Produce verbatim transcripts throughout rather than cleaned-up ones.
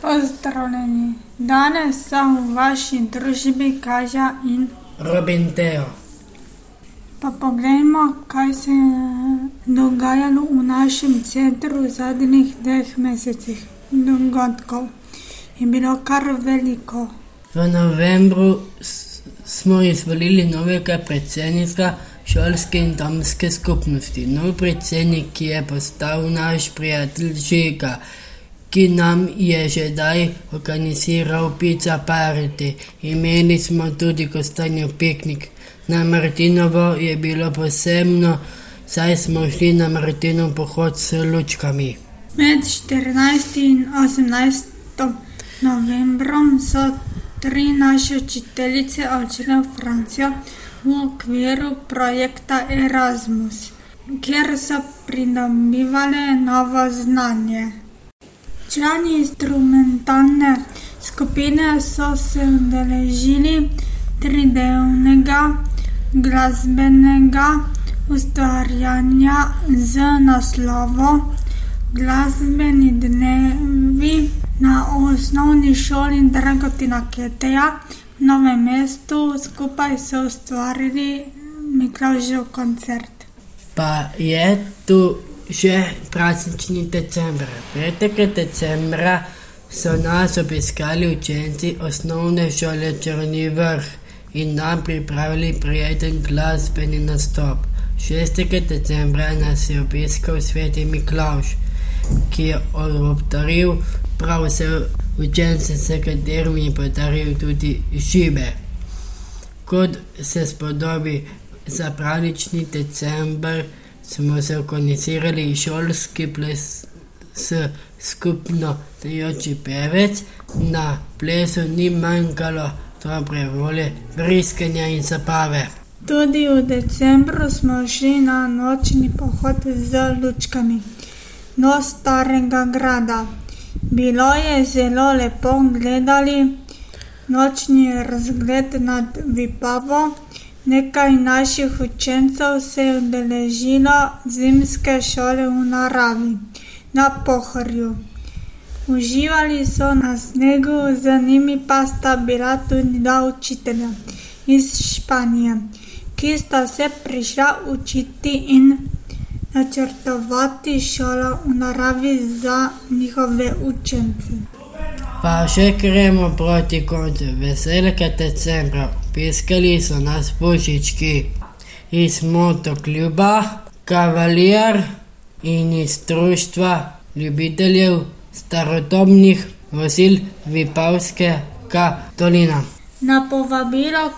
Pozdravljeni, danes sem v vaši družbi Kaja in Robin Teo. Pa poglejmo, kaj se je dogajalo v našem centru v zadnjih dveh mesecih. Dogodkov je bilo kar veliko. V novembru smo izvolili novega predsednika šolske in domske skupnosti. Nov predsednik, ki je postal naš prijatelj Žiga, ki nam je že daj organiziral pizza party. Imeli smo tudi kostanjev piknik. Na Martinovo je bilo posebno, saj smo šli na Martinov pohod s lučkami. Med štirinajstim in osemnajstim novembrom so tri naše učiteljice odšle v Francijo v okviru projekta Erasmus, kjer so pridobivale novo znanje. Člani instrumentalne skupine so se udeležili tridnevnega glasbenega ustvarjanja z naslovom Glasbeni dnevi na osnovni šoli Dragotina Keteja v Novem mestu. Skupaj so ustvarili Miklavžev koncert. Pa je tu že praznični december. petega decembra so nas obiskali učenci osnovne šole Črni vrh in nam pripravili prijeten glasbeni nastop. šestega decembra nas je obiskal sveti Miklavž, ki je obdaril prav vse učence, s katerimi je podaril tudi šibe. Kot se spodobi za praznični december, smo se organizirali šolski ples s skupno tajoči pevec. Na plesu ni manjkalo dobre volje, vriskanja in zabave. Tudi v decembru smo šli na nočni pohod z lučkami do Starega grada. Bilo je zelo lepo gledati nočni razgled nad Vipavo. Nekaj naših učencev se je udeležilo zimske šole v naravi na Pohorju. Uživali so na snegu, z njimi pa sta bila tudi dva učitelja iz Španije, ki sta se prišla učiti in načrtovati šolo v naravi za njihove učence. Pa še gremo proti koncu. Veselega decembra. Obiskali so nas Božički iz motokluba Kavalier in iz društva ljubiteljev starodobnih vozil Vipavskega dolina. Na povabilo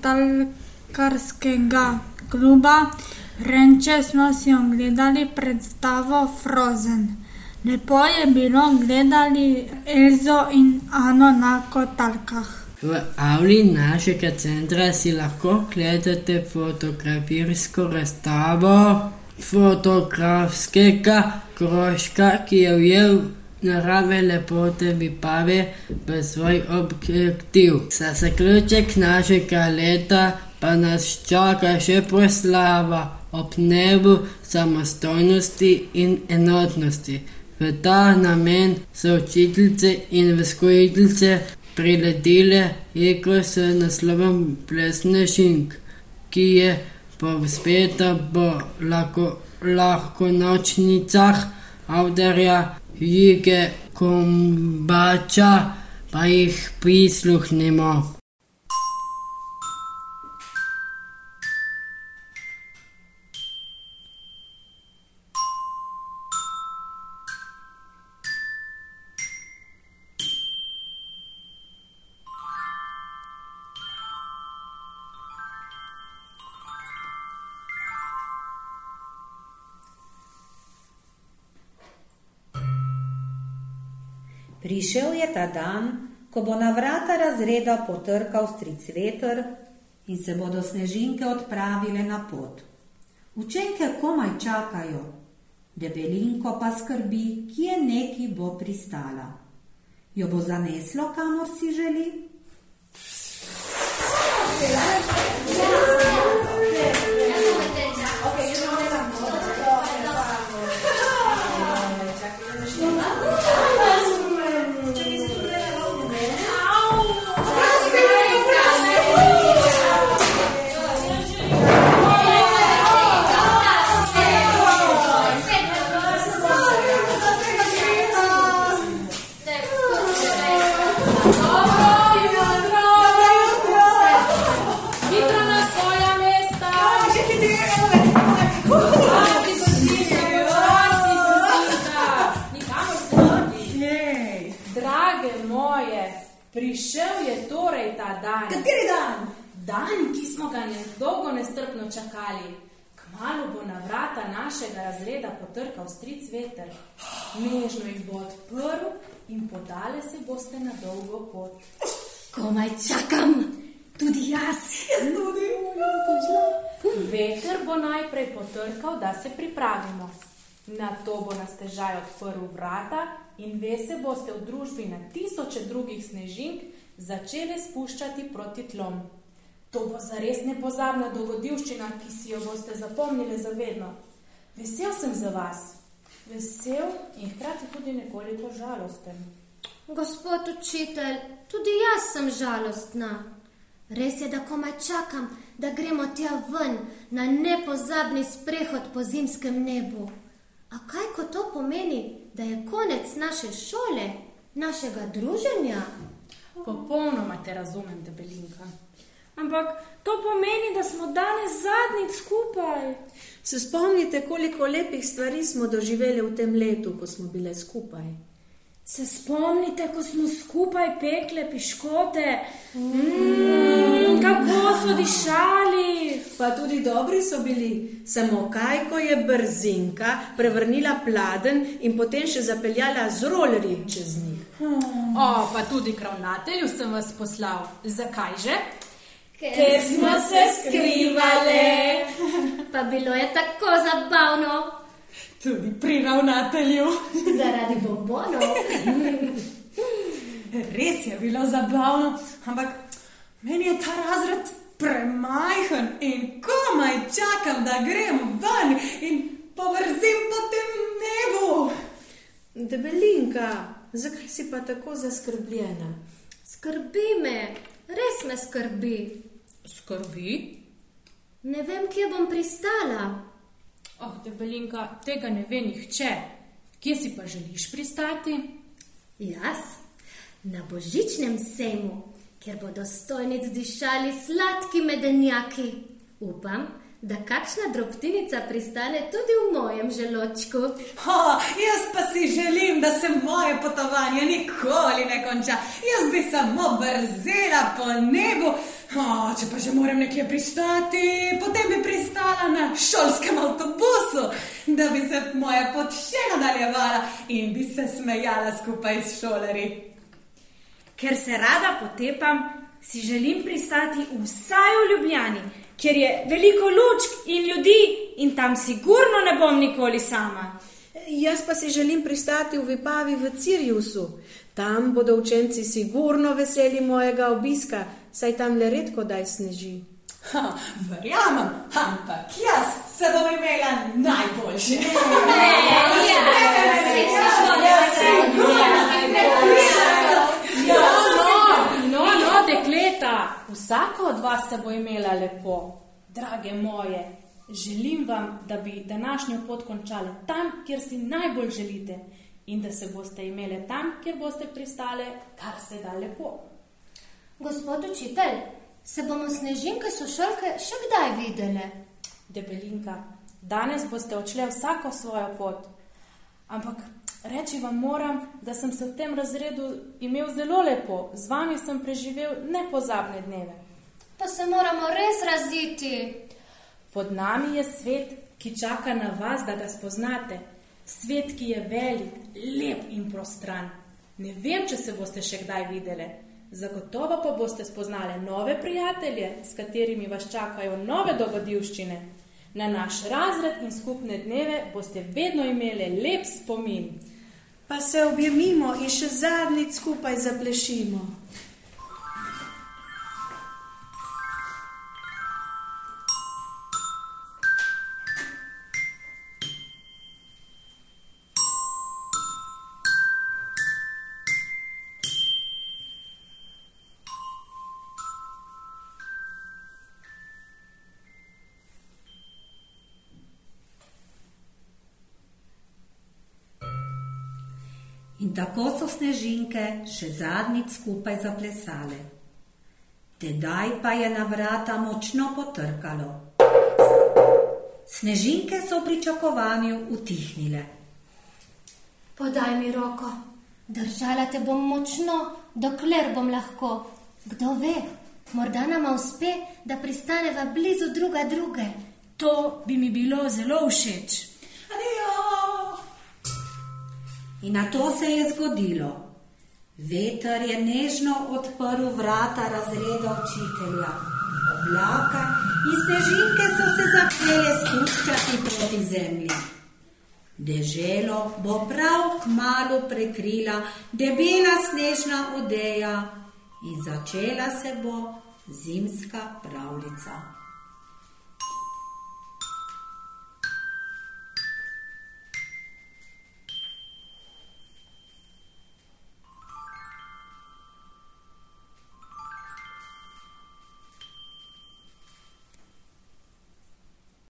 kotalkarskega kluba Renče smo si ogledali predstavo Frozen. Lepo je bilo gledati Elzo in Ano na kotalkah. V avli našega centra si lahko gledate fotografirsko razstavo fotografskega krožka, ki je ujel narave lepote Vipave v svoj objektiv. Za zaključek našega leta pa nas čaka še proslava ob dnevu samostojnosti in enotnosti. V ta namen so učiteljice in vzgojiteljice priredile igro s naslovom Plesne šink, ki je povzpeta po lahko, lahkonočnicah avtorja Žige Kombača, pa jih prisluhnimo. Prišel je ta dan, ko bo na vrata razreda potrkal stric veter in se bodo snežinke odpravile na pot. Učenke komaj čakajo, Debelinko pa skrbi, kje neki bo pristala. Jo bo zaneslo, kamor si želi? Drage moje, prišel je torej ta dan. Kateri dan? Dan, ki smo ga nedolgo nestrpno čakali. Kmalu bo na vrata našega razreda potrkal stric veter. Nežno jih bo odprl in podale se boste na dolgo pot. Komaj čakam, tudi jaz. Jaz tudi. Veter bo najprej potrkal, da se pripravimo. Nato bo na stežaj odprl vrata in ve se boste v družbi na tisoče drugih snežink začeli spuščati proti tlom. To bo zares nepozabna dogodivščina, ki si jo boste zapomnili zavedno. Vesel sem za vas. Vesel in hkrati tudi nekoliko žalosten. Gospod učitelj, tudi jaz sem žalostna. Res je, da komaj čakam, da gremo tja ven na nepozabni sprehod po zimskem nebu. A kaj ko to pomeni, da je konec naše šole, našega druženja? Popolnoma te razumem, Debelinka. Ampak to pomeni, da smo danes zadnjič skupaj. Se spomnite, koliko lepih stvari smo doživeli v tem letu, ko smo bile skupaj? Se spomnite, ko smo skupaj pekle piškote? Mm, kako so dišali? Pa tudi dobri so bili. Samo kaj, ko je brzinka prevrnila pladen in potem še zapeljala z rolerji čez njih. Hmm. O, pa tudi k ravnatelju sem vas poslal. Zakaj že? Ker, Ker smo se skrivale. Pa bilo je tako zabavno. Tudi pri ravnatelju. Zaradi bombonov. Res je bilo zabavno, ampak meni je ta razred premajhen in komaj čakam, da grem ven in povrzim po tem nebu. Debelinka, zakaj si pa tako zaskrbljena? Skrbi me, res me skrbi. Skrbi? Ne vem, kje bom pristala. Oh, Debelinka, tega ne ve nihče. Kje si pa želiš pristati? Jaz? Na božičnem sejmu, kjer bodo stojnic dišali sladki medenjaki. Upam, da kakšna drobtinica pristane tudi v mojem želočku. Ha, jaz pa si želim, da se moje potovanje nikoli ne konča. Jaz bi samo brzela po nebu. O, če pa že moram nekje pristati, potem bi pristala na šolskem avtobusu, da bi se moja pot še nadaljevala in bi se smejala skupaj s šolarji. Ker se rada potepam, si želim pristati vsaj v Ljubljani, kjer je veliko lučk in ljudi in tam sigurno ne bom nikoli sama. Jaz pa si želim pristati v Vipavi v Cirjusu. Tam bodo učenci sigurno veseli mojega obiska, saj tam le redko daj sneži. Ha, verjamem, ampak jaz se bom imela najboljše. No, no, dekleta, vsaka od vas se bo imela lepo. Drage moje, želim vam, da bi današnjo pot končali tam, kjer si najbolj želite in da se boste imele tam, kjer boste pristale, kar se da lepo. Gospod učitelj, se bomo snežinke sošolke še kdaj videle? Debelinka, danes boste odšle vsako svojo pot, ampak reči vam moram, da sem se v tem razredu imel zelo lepo. Z vami sem preživel nepozabne dneve. Pa se moramo res raziti. Pod nami je svet, ki čaka na vas, da ga spoznate. Svet, ki je velik, lep in prostran. Ne vem, če se boste še kdaj videle. Zagotovo pa boste spoznale nove prijatelje, s katerimi vas čakajo nove dogodivščine. Na naš razred in skupne dneve boste vedno imeli lep spomin. Pa se objemimo in še zadnjič skupaj zaplešimo. In tako so snežinke še zadnjič skupaj zaplesale. Tedaj pa je na vrata močno potrkalo. Snežinke so v pričakovanju utihnile. Podaj mi roko. Držala te bom močno, dokler bom lahko. Kdo ve, morda nama uspe, da pristaneva blizu druga druge. To bi mi bilo zelo všeč. Adijo! In na to se je zgodilo. Veter je nežno odprl vrata razreda učitelja. Oblaka in snežinke so se začele spuščati proti zemlji. Deželo bo prav kmalu prekrila debela snežna odeja in začela se bo zimska pravljica.